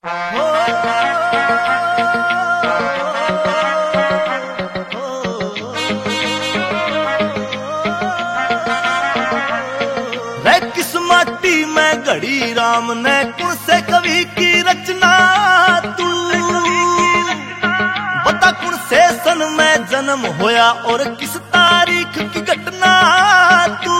किस माटी में घड़ी राम ने कौन से कवि की रचना तू बता कौन से सन में जन्म होया और किस तारीख की घटना तू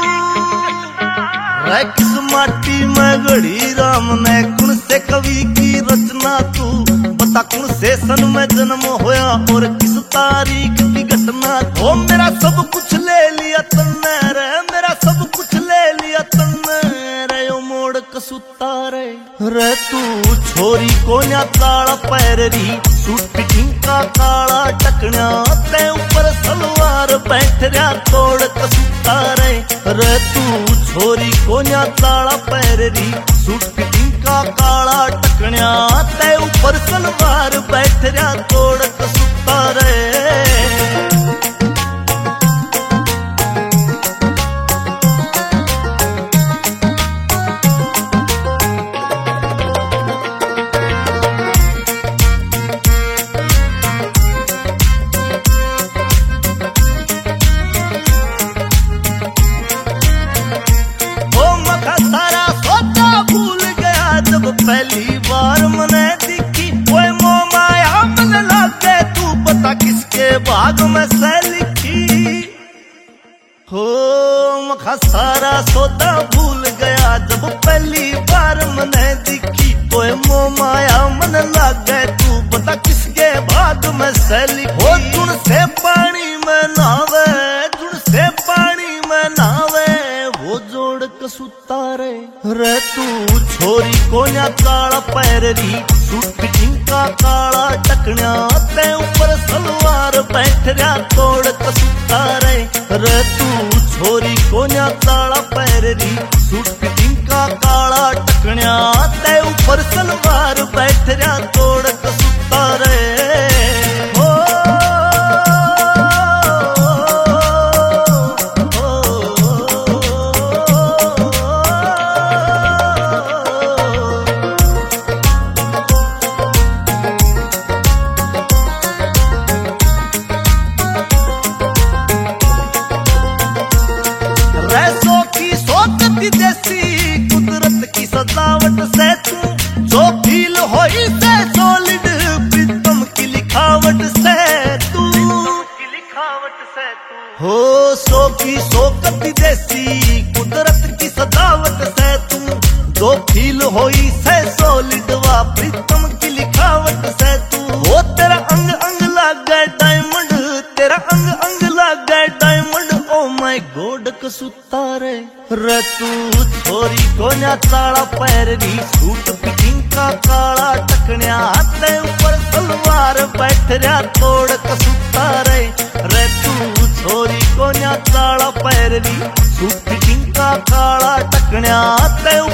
किस माटी में घड़ी राम ने कौन से कवि की रचना तू बता कौन से सन में जन्म होया और किस तारीख की घटना। ओ मेरा सब कुछ ले लिया तन्ने रे, मेरा सब कुछ ले लिया तन्ने रे, ओ मोड़ कसूता रे तू छोरी कोन्या काला पैररी सूट फिटिंग का काला टकना ते ऊपर सलवार बैठ रहा तोड़ कसूता रे तू छोरी कोन्या काला पैररी सूट फिटिंग का काला टकना ते ऊपर सलवार बैठ रहा तोड़ कसूता रे। पहली बार मने दिखी ओए मो माया मन लागे तू पता किसके भाग में से लिखी हो मखा सारा सौदा भूल गया जब पहली बार मने दिखी ओए मो माया मन लागे तू पता किसके भाग में से लिखी। हो जुड़ से पानी में नावे जुड़ से पानी में नावे वो जोड़ कसूता रे तू छोरी कोन्या काला पैररी सूट फिटिंग का काला टकना ते ऊपर सलवार बैठ रहा तोड़ कसूता रे तू छोरी कोन्या काला पैररी सूट फिटिंग का काला टकना ते ऊपर सलवार बैठ रहा तोड़ कसूता रे। देसी कुदरत की सजावट से तू जो फील होई से सॉलिड प्रीतम की लिखावट से तू हो सो की शोकत देसी कुदरत की सजावट से तू जो फील होई से सॉलिड वा प्रीतम की लिखावट से तू वो तेरा अंग अंग लागे डायमंड तेरा अंग अंग लागे डायमंड ओ माय गॉड कसूता रे तू छोरी कोन्या काला पैररी सूट फिटिंग का काला टकना ते ऊपर सलवार बैठ रहा तोड़ कसूता रे तू छोरी कोन्या काला पैररी सूट फिटिंग का काला टकना ते